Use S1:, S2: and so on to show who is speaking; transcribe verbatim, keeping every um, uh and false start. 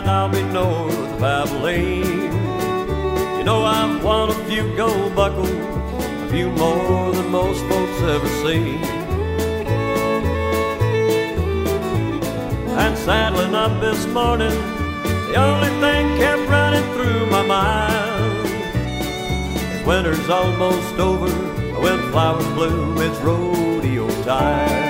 S1: like I'll be north of Abilene. You know I've won a few gold buckles, a few more than most folks ever seen. And saddling up this morning, the only thing kept running through my mind is winter's almost over, when flowers bloom, it's rodeo time.